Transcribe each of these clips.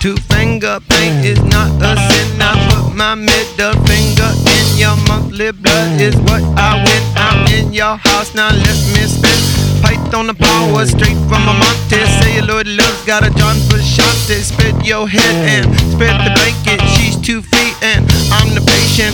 Two-finger paint is not a sin. I put my middle finger in your monthly blood is what I win. I'm in your house, now let me spin. Python the power straight from a Monte. Celluloid love's got a John Frusciante. Spread your head and spread the blanket. She's 2 feet and I'm the patient.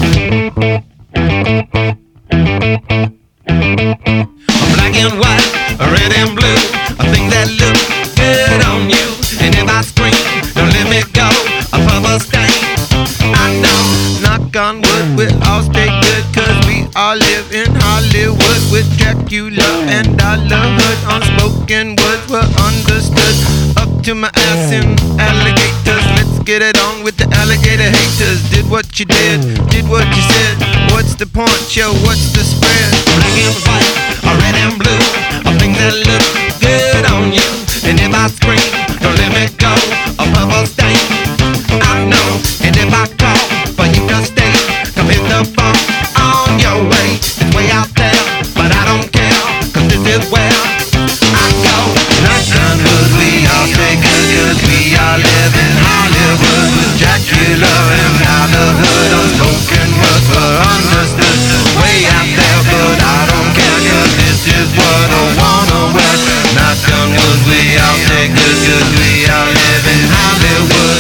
Black and white, red and blue, a thing that looks good on you. And if I scream, don't let me go, a purple stain. I know, knock on wood, we'll all stay good, cause we all live in Hollywood with Dracula and Dollarhood. Unspoken words were understood. Up to my ass in alligators. Let's get it on with the alligator haters. Did what you did what you said. What's the point, yo, what's the spread? Black and white, red and blue, a thing that looks good on you. And if I scream, don't let me go, a purple stain. I know, and if I call for you to stay, come hit the bump on your way. It's way out there, but I don't care, cause this is where I go. Knock wood, we all stay good, cause we all live in Hollywood with Dracula and Dollarhood. Unspoken words were understood. Way out there, but I don't care, cause this is what I wanna wear. Knock on wood, we all stay good, cause we all live in Hollywood.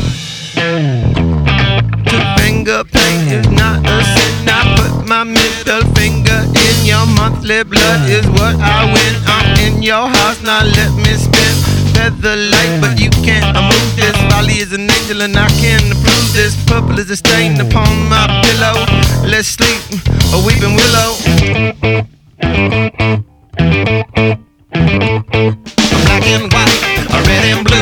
Two-finger paint is not a sin. I put my middle finger in your monthly blood is what I win. I'm in your house, now let me spin. Feather light, but you can't move this. Valley is an angel and I can approve this. Purple is a stain upon my pillow. Let's sleep, a weeping willow. Black and white, red and blue.